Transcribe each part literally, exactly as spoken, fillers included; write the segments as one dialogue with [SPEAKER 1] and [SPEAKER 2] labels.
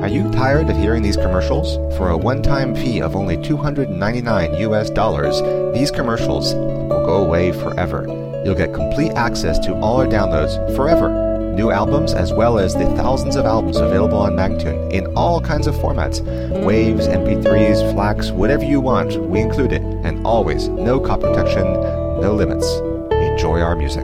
[SPEAKER 1] Are you tired of hearing these commercials? For a one-time fee of only two hundred ninety-nine U S dollars, these commercials will go away forever. You'll get complete access to all our downloads forever. New albums as well as the thousands of albums available on Magnatune in all kinds of formats. Waves, M P threes, FLACs, whatever you want, we include it. And always, no copy protection, no limits. Enjoy our music.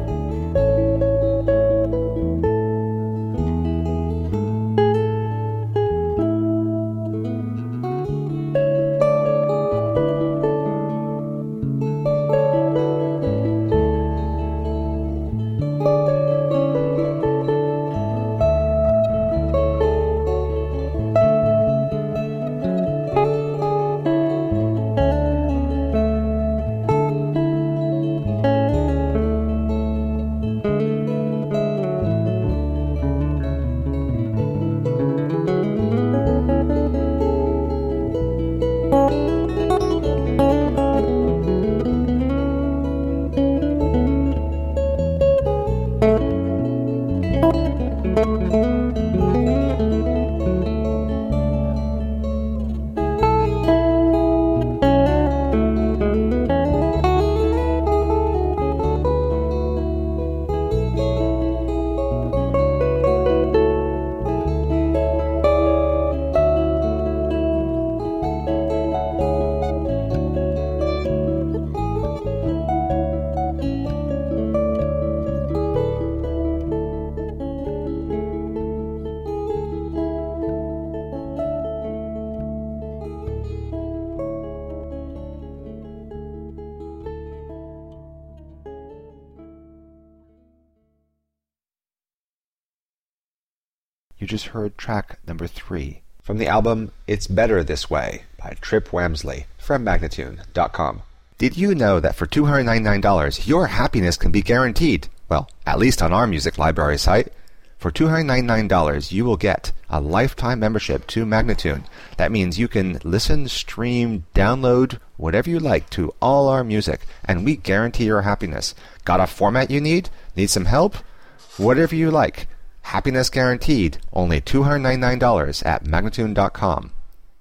[SPEAKER 1] You just heard track number three from the album It's Better This Way by Trip Wamsley from Magnatune dot com. Did you know that for two hundred ninety-nine dollars your happiness can be guaranteed? Well, at least on our music library site. For two hundred ninety-nine dollars you will get a lifetime membership to Magnatune. That means you can listen, stream, download, whatever you like to all our music, and we guarantee your happiness. Got a format you need? Need some help? Whatever you like. Happiness guaranteed, only two hundred ninety-nine dollars at Magnatune dot com.